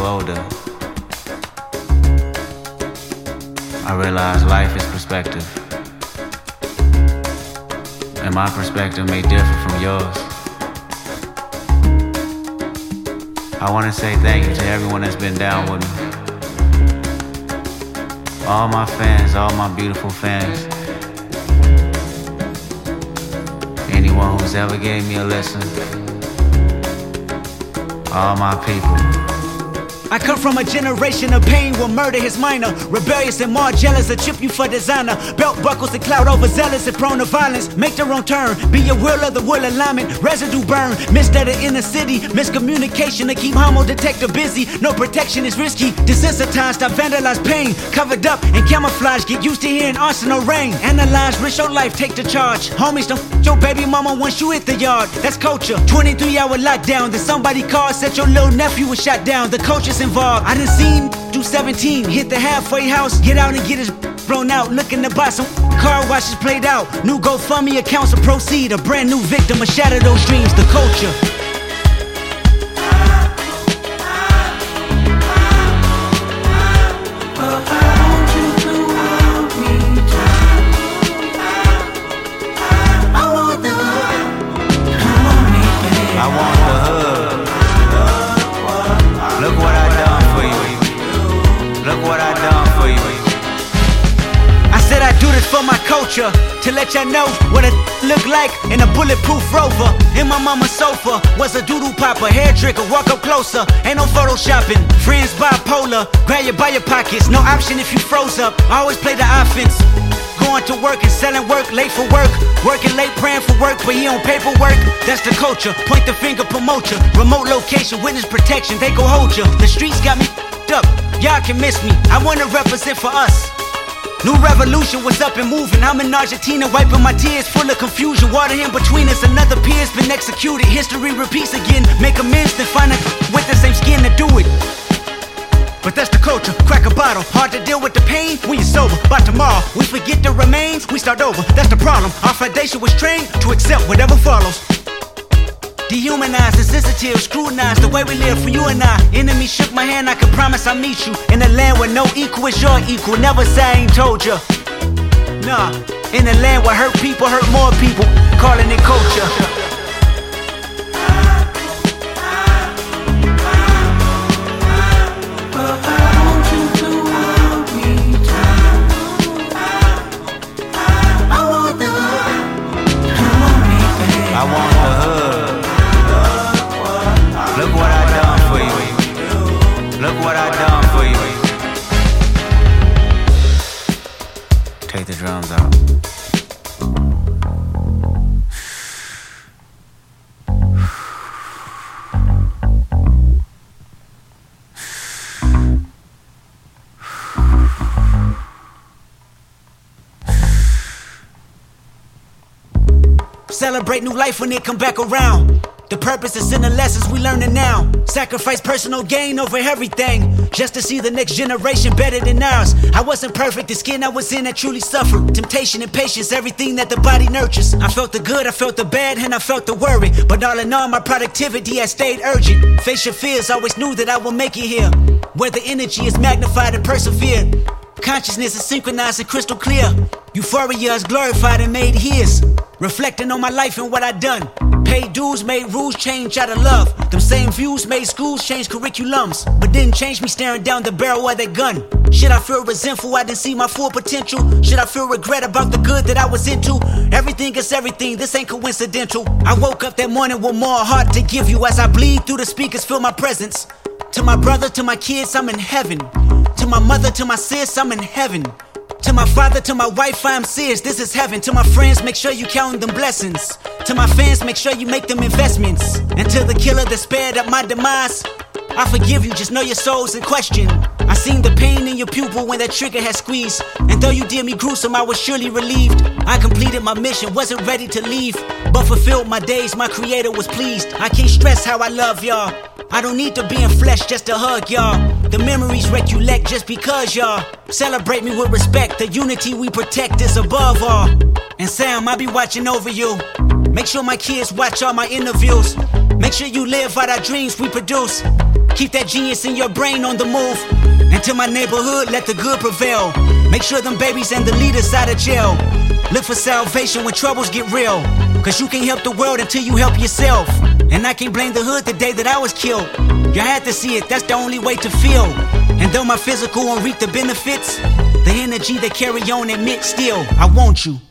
older, I realize life is perspective. And my perspective may differ from yours. I want to say thank you to everyone that's been down with me. All my fans, all my beautiful fans. Anyone who's ever gave me a listen. All my people. I come from a generation of pain where murder is minor. Rebellious and more jealous, a chip you for designer. Belt buckles and cloud overzealous and prone to violence. Make their own turn, be your will of the will alignment. Residue burn, missed at the inner city. Miscommunication to keep homo detector busy. No protection is risky. Desensitized, I vandalize pain. Covered up and camouflage, get used to hearing arsenal rain. Analyze, risk your life, take the charge. Homies, don't f your baby mama once you hit the yard. That's culture. 23-hour lockdown, then somebody called, said your little nephew was shot down. The culture's involved. I done seen do 17, hit the halfway house, get out and get his blown out, looking to buy some car washes played out. New GoFundMe accounts to proceed, a brand new victim, a shatter those dreams, the culture. For my culture, to let y'all know what it look like in a bulletproof Rover. In my mama's sofa was a doodle popper, hair trigger, walk up closer. Ain't no photoshopping, friends bipolar, grab you by your pockets, no option if you froze up. I always play the offense, going to work and selling work, late for work, working late praying for work, but he on paperwork. That's the culture, point the finger, promote ya. Remote location, witness protection, they go hold ya. The streets got me up, y'all can miss me, I wanna represent for us. New revolution was up and moving. I'm in Argentina wiping my tears, full of confusion. Water in between us, another peer's been executed. History repeats again, make amends, then find a with the same skin to do it. But that's the culture, crack a bottle. Hard to deal with the pain when you're sober. By tomorrow, we forget the remains, we start over. That's the problem, our foundation was trained to accept whatever follows. Dehumanized, insensitive, scrutinized the way we live for you and I. Enemy shook my hand, I can promise I'll meet you in a land where no equal is your equal. Never say I ain't told ya. Nah, in a land where hurt people hurt more people, calling it culture. Take the drums out. Celebrate new life when it come back around. The purpose is in the lessons we learning now. Sacrifice personal gain over everything, just to see the next generation better than ours. I wasn't perfect, the skin I was in I truly suffered. Temptation and patience, everything that the body nurtures. I felt the good, I felt the bad, and I felt the worry. But all in all, my productivity has stayed urgent. Face your fears, always knew that I would make it here, where the energy is magnified and persevered. Consciousness is synchronized and crystal clear. Euphoria is glorified and made his. Reflecting on my life and what I done. Paid dues, made rules change out of love. Them same views made schools change curriculums, but didn't change me staring down the barrel of that gun. Should I feel resentful I didn't see my full potential? Should I feel regret about the good that I was into? Everything is everything, this ain't coincidental. I woke up that morning with more heart to give you. As I bleed through the speakers, feel my presence. To my brother, to my kids, I'm in heaven. To my mother, to my sis, I'm in heaven. To my father, to my wife, I'm serious, this is heaven. To my friends, make sure you count them blessings. To my fans, make sure you make them investments. And to the killer that spared up my demise, I forgive you, just know your soul's in question. I seen the pain in your pupil when that trigger had squeezed. And though you did me gruesome, I was surely relieved. I completed my mission, wasn't ready to leave, but fulfilled my days, my creator was pleased. I can't stress how I love y'all. I don't need to be in flesh just to hug y'all. The memories recollect just because y'all celebrate me with respect. The unity we protect is above all. And Sam, I'll be watching over you. Make sure my kids watch all my interviews. Make sure you live out our dreams we produce. Keep that genius in your brain on the move. And to my neighborhood, let the good prevail. Make sure them babies and the leaders out of jail. Look for salvation when troubles get real. Cause you can't help the world until you help yourself. And I can't blame the hood the day that I was killed. You had to see it, that's the only way to feel. And though my physical won't reap the benefits, the energy they carry on admit still, I want you.